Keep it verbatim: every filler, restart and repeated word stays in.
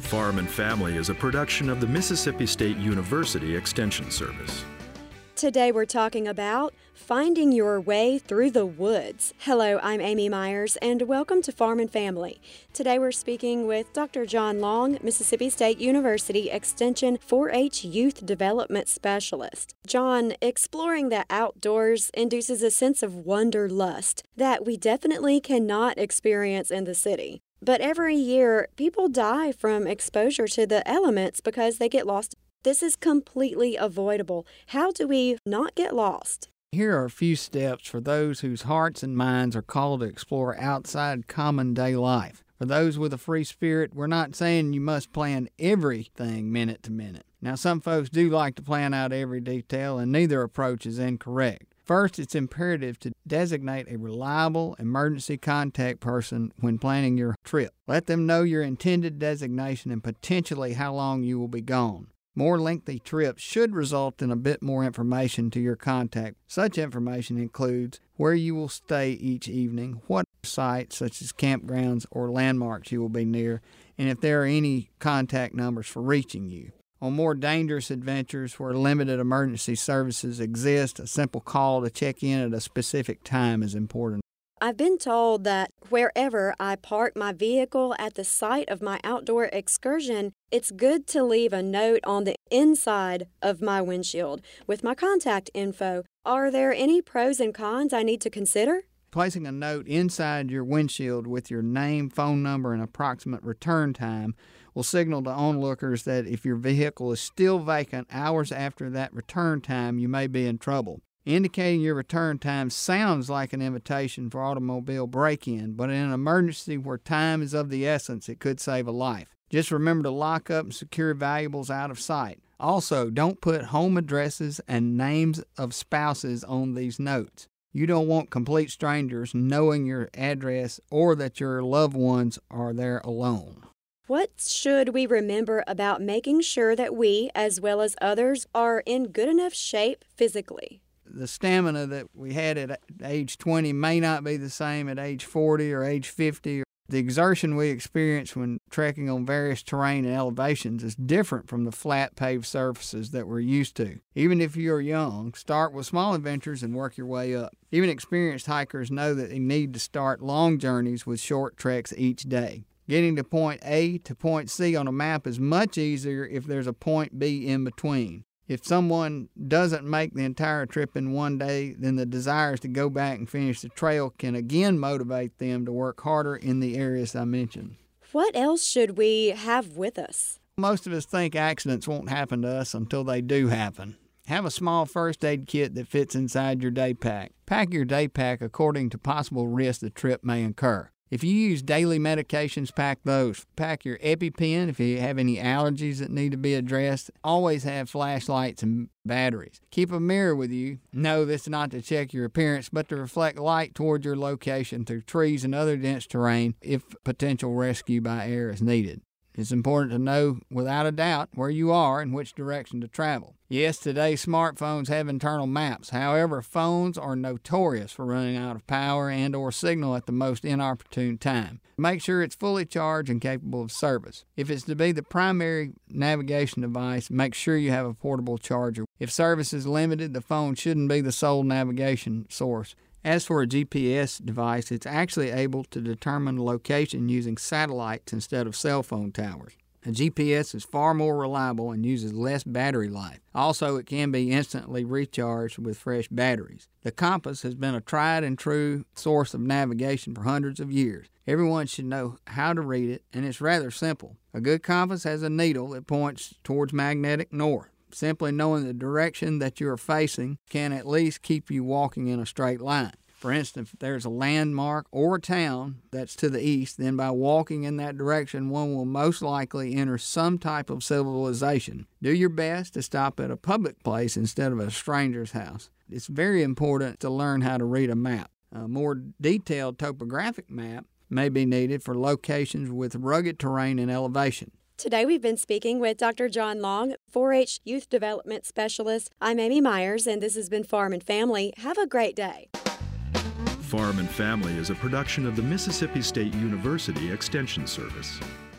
Farm and Family is a production of the Mississippi State University Extension Service. Today we're talking about finding your way through the woods. Hello, I'm Amy Myers, and welcome to Farm and Family. Today we're speaking with Doctor John Long, Mississippi State University Extension four H Youth Development Specialist. John, exploring the outdoors induces a sense of wanderlust that we definitely cannot experience in the city. But every year, people die from exposure to the elements because they get lost. This is completely avoidable. How do we not get lost? Here are a few steps for those whose hearts and minds are called to explore outside common day life. For those with a free spirit, we're not saying you must plan everything minute to minute. Now, some folks do like to plan out every detail, and neither approach is incorrect. First, it's imperative to designate a reliable emergency contact person when planning your trip. Let them know your intended designation and potentially how long you will be gone. More lengthy trips should result in a bit more information to your contact. Such information includes where you will stay each evening, what sites such as campgrounds or landmarks you will be near, and if there are any contact numbers for reaching you. On more dangerous adventures where limited emergency services exist, a simple call to check in at a specific time is important. I've been told that wherever I park my vehicle at the site of my outdoor excursion, it's good to leave a note on the inside of my windshield with my contact info. Are there any pros and cons I need to consider? Placing a note inside your windshield with your name, phone number, and approximate return time will signal to onlookers that if your vehicle is still vacant hours after that return time, you may be in trouble. Indicating your return time sounds like an invitation for automobile break-in, but in an emergency where time is of the essence, it could save a life. Just remember to lock up and secure valuables out of sight. Also, don't put home addresses and names of spouses on these notes. You don't want complete strangers knowing your address or that your loved ones are there alone. What should we remember about making sure that we, as well as others, are in good enough shape physically? The stamina that we had at age twenty may not be the same at age forty or age fifty. The exertion we experience when trekking on various terrain and elevations is different from the flat paved surfaces that we're used to. Even if you're young, start with small adventures and work your way up. Even experienced hikers know that they need to start long journeys with short treks each day. Getting to point A to point C on a map is much easier if there's a point B in between. If someone doesn't make the entire trip in one day, then the desires to go back and finish the trail can again motivate them to work harder in the areas I mentioned. What else should we have with us? Most of us think accidents won't happen to us until they do happen. Have a small first aid kit that fits inside your day pack. Pack your day pack according to possible risks the trip may incur. If you use daily medications, pack those. Pack your EpiPen if you have any allergies that need to be addressed. Always have flashlights and batteries. Keep a mirror with you. No, this is not to check your appearance, but to reflect light toward your location through trees and other dense terrain if potential rescue by air is needed. It's important to know without a doubt where you are and which direction to travel. Yes, today smartphones have internal maps. However, phones are notorious for running out of power and or signal at the most inopportune time. Make sure it's fully charged and capable of service. If it's to be the primary navigation device, make sure you have a portable charger. If service is limited, the phone shouldn't be the sole navigation source. As for a G P S device, it's actually able to determine location using satellites instead of cell phone towers. A G P S is far more reliable and uses less battery life. Also, it can be instantly recharged with fresh batteries. The compass has been a tried and true source of navigation for hundreds of years. Everyone should know how to read it, and it's rather simple. A good compass has a needle that points towards magnetic north. Simply knowing the direction that you are facing can at least keep you walking in a straight line. For instance, if there's a landmark or a town that's to the east, then by walking in that direction, one will most likely enter some type of civilization. Do your best to stop at a public place instead of a stranger's house. It's very important to learn how to read a map. A more detailed topographic map may be needed for locations with rugged terrain and elevation. Today we've been speaking with Doctor John Long, four H Youth Development Specialist. I'm Amy Myers, and this has been Farm and Family. Have a great day. Farm and Family is a production of the Mississippi State University Extension Service.